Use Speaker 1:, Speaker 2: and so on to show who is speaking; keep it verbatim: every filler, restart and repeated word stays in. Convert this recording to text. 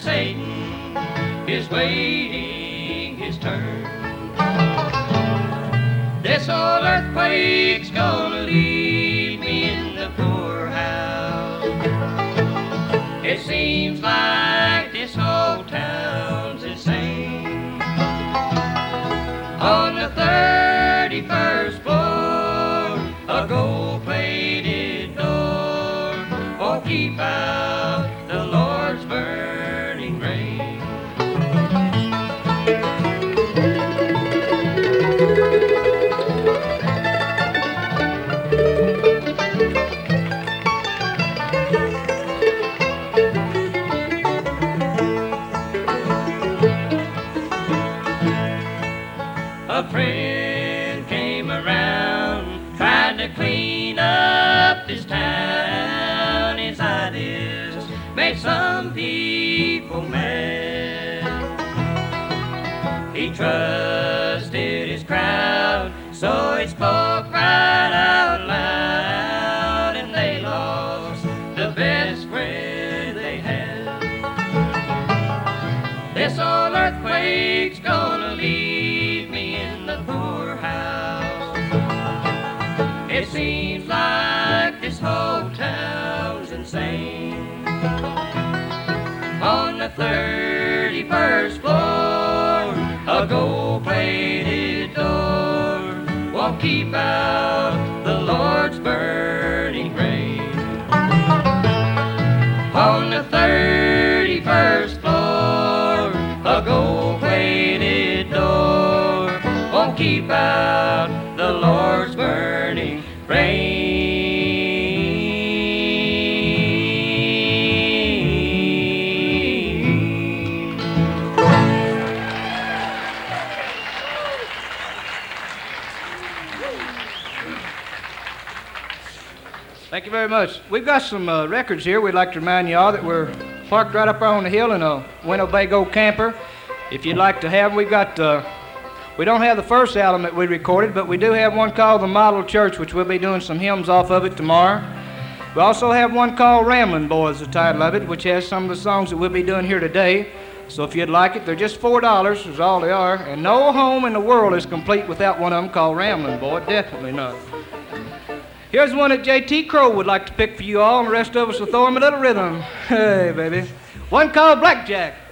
Speaker 1: Satan is waiting his turn. This old earthquake's gonna leave me in the poorhouse. It seems like this whole town's insane. On the thirty-first floor, a gold-plated door won't keep out the Lord's burning rain. A friend came around trying to clean up this town. His ideas made some people mad. He trusted his crowd, so he spoke right out loud, and they lost the best friend they had. This old earthquake's gonna leave me in the poorhouse. It seems like this whole town's insane. On the thirty-first floor, a gold-plated door won't keep out the Lord's burning rain. On the thirty-first floor, a gold-plated door won't keep out the Lord's burning rain.
Speaker 2: Thank you very much. We've got some uh, records here. We'd like to remind you all that we're parked right up there on the hill in a Winnebago camper. If you'd like to have, we've got, uh, we don't have the first album that we recorded, but we do have one called The Model Church, which we'll be doing some hymns off of it tomorrow. We also have one called Ramblin' Boys, the title of it, which has some of the songs that we'll be doing here today. So if you'd like it, they're just four dollars is all they are. And no home in the world is complete without one of them called Ramblin' Boy. Definitely not. Here's one that J T Crow would like to pick for you all, and the rest of us will throw him a little rhythm. Hey, baby. One called Blackjack.